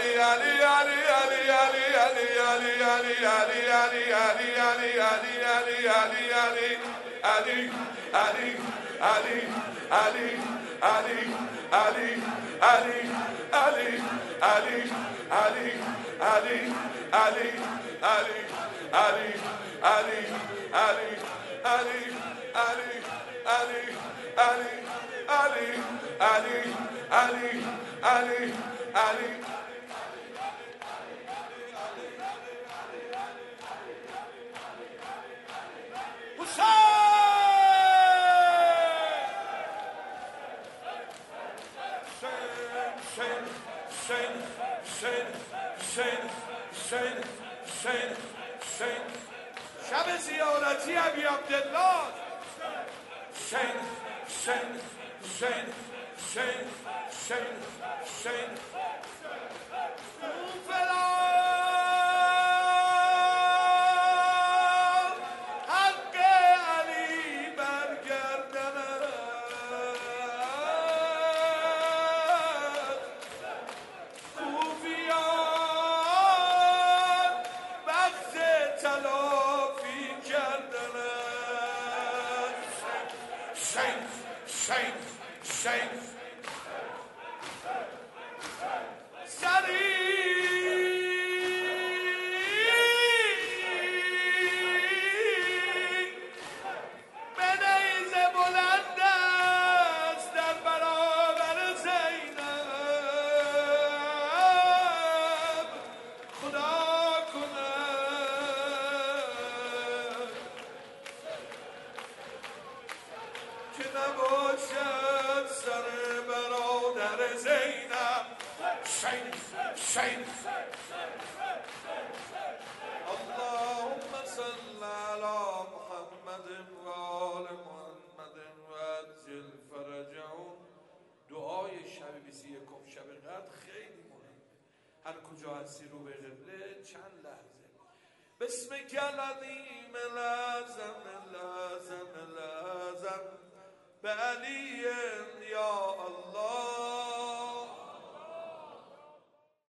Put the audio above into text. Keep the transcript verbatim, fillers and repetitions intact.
شب زیارتی ابی عبدالله Shane, Shane, Shane, Shane, Shane, Shane. حق علی برگردند صوفیان بخت تلافی کردند Shane, Shane, Shane. که نباشد سر برادر زینب Shane, Shane. اللهم صل على محمد و آل محمد و عجل فرجهم. دعای شب بیست و یکم شب قدر خیلی مهمه. هر کجا هستی رو به قبله چند لحظه بسمک العظیم لازم لازم لازم به علی